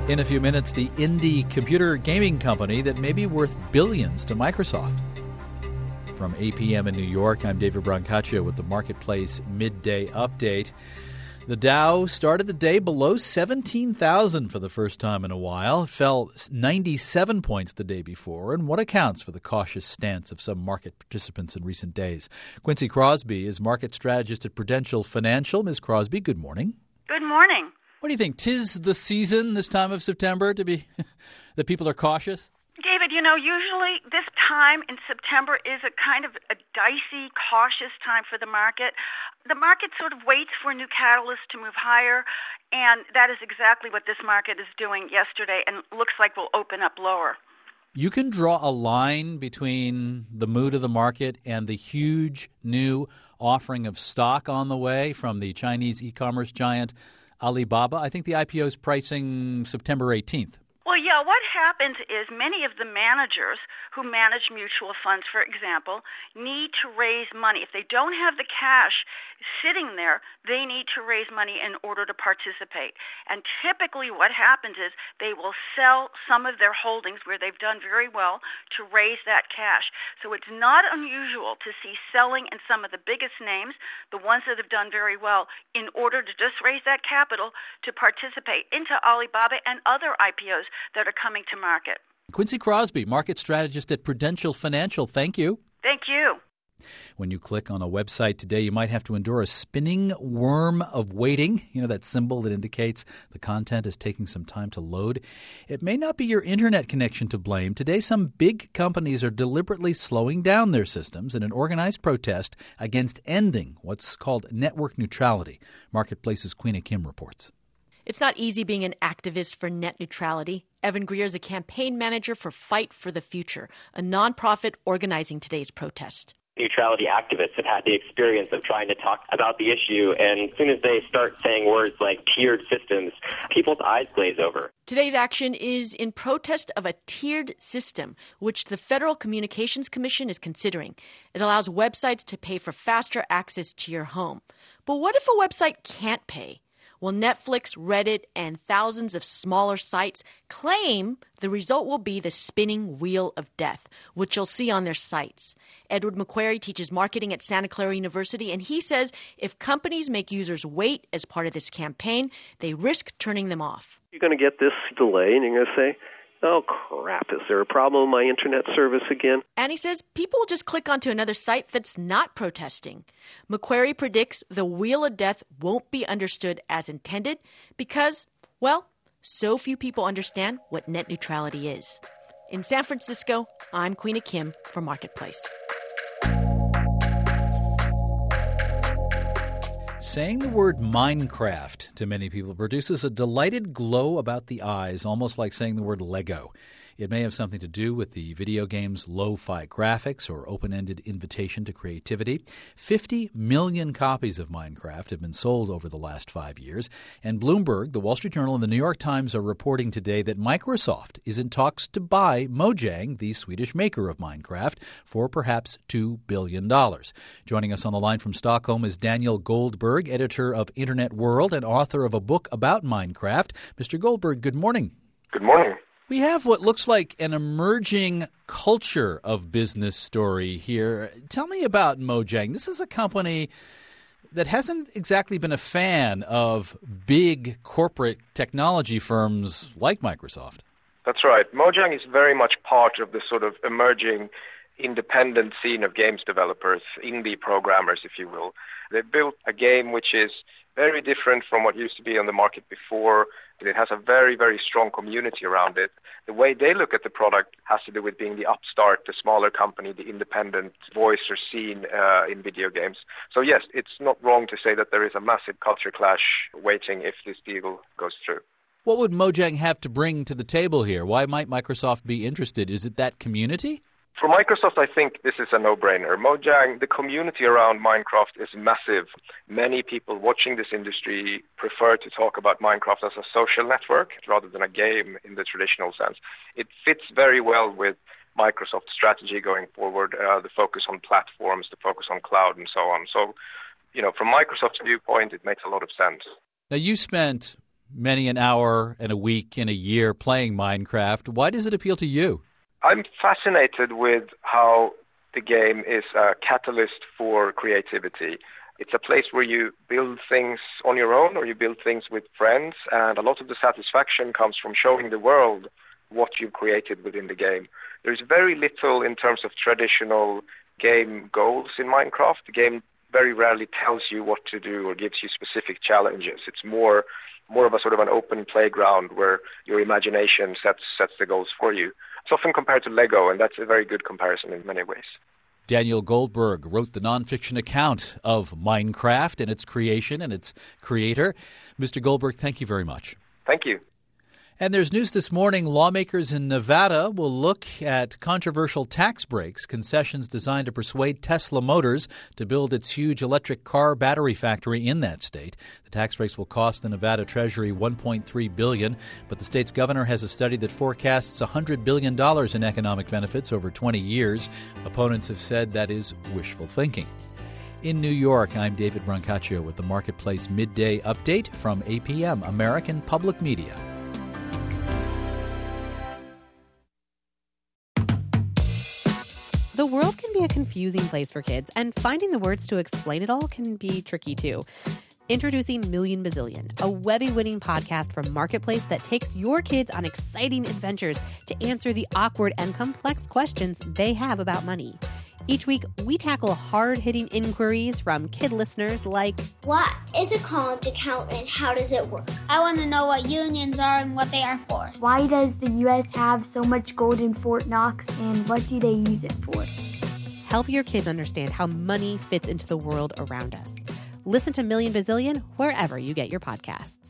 In a few minutes, the indie computer gaming company that may be worth billions to Microsoft. From 8 p.m. in New York, I'm David Brancaccio with the Marketplace Midday Update. The Dow started the day below 17,000 for the first time in a while. It fell 97 points the day before, and what accounts for the cautious stance of some market participants in recent days? Quincy Crosby is market strategist at Prudential Financial. Ms. Crosby, good morning. Good morning. What do you think? 'Tis the season this time of September to be that people are cautious? David, usually this time in September is a kind of a dicey, cautious time for the market. The market sort of waits for a new catalyst to move higher, and that is exactly what this market is doing yesterday, and looks like we'll open up lower. You can draw a line between the mood of the market and the huge new offering of stock on the way from the Chinese e-commerce giant Alibaba. I think the IPO is pricing September 18th. Well, yeah, what happens is many of the managers who manage mutual funds, for example, need to raise money. If they don't have the cash sitting there, they need to raise money in order to participate. And typically what happens is they will sell some of their holdings where they've done very well to raise that cash. So it's not unusual to see selling in some of the biggest names, the ones that have done very well, in order to just raise that capital to participate into Alibaba and other IPOs that are coming to market. Quincy Crosby, market strategist at Prudential Financial. Thank you. Thank you. When you click on a website today, you might have to endure a spinning worm of waiting. You know, that symbol that indicates the content is taking some time to load. It may not be your internet connection to blame. Today, some big companies are deliberately slowing down their systems in an organized protest against ending what's called network neutrality. Marketplace's Queena Kim reports. It's not easy being an activist for net neutrality. Evan Greer is a campaign manager for Fight for the Future, a nonprofit organizing today's protest. Neutrality activists have had the experience of trying to talk about the issue, and as soon as they start saying words like tiered systems, people's eyes glaze over. Today's action is in protest of a tiered system, which the Federal Communications Commission is considering. It allows websites to pay for faster access to your home. But what if a website can't pay? Well, Netflix, Reddit, and thousands of smaller sites claim the result will be the spinning wheel of death, which you'll see on their sites. Edward McQuarrie teaches marketing at Santa Clara University, and he says if companies make users wait as part of this campaign, they risk turning them off. You're going to get this delay, and you're going to say, oh, crap, is there a problem with my internet service again? And he says people will just click onto another site that's not protesting. McQuarrie predicts the wheel of death won't be understood as intended because, well, so few people understand what net neutrality is. In San Francisco, I'm Queena Kim for Marketplace. Saying the word Minecraft to many people produces a delighted glow about the eyes, almost like saying the word Lego. It may have something to do with the video game's lo-fi graphics or open-ended invitation to creativity. 50 million copies of Minecraft have been sold over the last 5 years, and Bloomberg, the Wall Street Journal, and the New York Times are reporting today that Microsoft is in talks to buy Mojang, the Swedish maker of Minecraft, for perhaps $2 billion. Joining us on the line from Stockholm is Daniel Goldberg, editor of Internet World and author of a book about Minecraft. Mr. Goldberg, good morning. Good morning. We have what looks like an emerging culture of business story here. Tell me about Mojang. This is a company that hasn't exactly been a fan of big corporate technology firms like Microsoft. That's right. Mojang is very much part of the sort of emerging independent scene of games developers, indie programmers, if you will. They built a game which is very different from what used to be on the market before. It has a very, very strong community around it. The way they look at the product has to do with being the upstart, the smaller company, the independent voice or scene in video games. So yes, it's not wrong to say that there is a massive culture clash waiting if this deal goes through. What would Mojang have to bring to the table here? Why might Microsoft be interested? Is it that community? For Microsoft, I think this is a no-brainer. Mojang, the community around Minecraft is massive. Many people watching this industry prefer to talk about Minecraft as a social network rather than a game in the traditional sense. It fits very well with Microsoft's strategy going forward, the focus on platforms, the focus on cloud, and so on. So, from Microsoft's viewpoint, it makes a lot of sense. Now, you spent many an hour and a week and a year playing Minecraft. Why does it appeal to you? I'm fascinated with how the game is a catalyst for creativity. It's a place where you build things on your own or you build things with friends, and a lot of the satisfaction comes from showing the world what you've created within the game. There's very little in terms of traditional game goals in Minecraft. The game very rarely tells you what to do or gives you specific challenges. It's more of a sort of an open playground where your imagination sets the goals for you. It's often compared to Lego, and that's a very good comparison in many ways. Daniel Goldberg wrote the nonfiction account of Minecraft and its creation and its creator. Mr. Goldberg, thank you very much. Thank you. And there's news this morning. Lawmakers in Nevada will look at controversial tax breaks, concessions designed to persuade Tesla Motors to build its huge electric car battery factory in that state. The tax breaks will cost the Nevada Treasury $1.3 billion, but the state's governor has a study that forecasts $100 billion in economic benefits over 20 years. Opponents have said that is wishful thinking. In New York, I'm David Brancaccio with the Marketplace Midday Update from APM, American Public Media. The world can be a confusing place for kids, and finding the words to explain it all can be tricky too. Introducing Million Bazillion, a Webby-winning podcast from Marketplace that takes your kids on exciting adventures to answer the awkward and complex questions they have about money. Each week, we tackle hard-hitting inquiries from kid listeners like, what is a college account and how does it work? I want to know what unions are and what they are for. Why does the U.S. have so much gold in Fort Knox and what do they use it for? Help your kids understand how money fits into the world around us. Listen to Million Bazillion wherever you get your podcasts.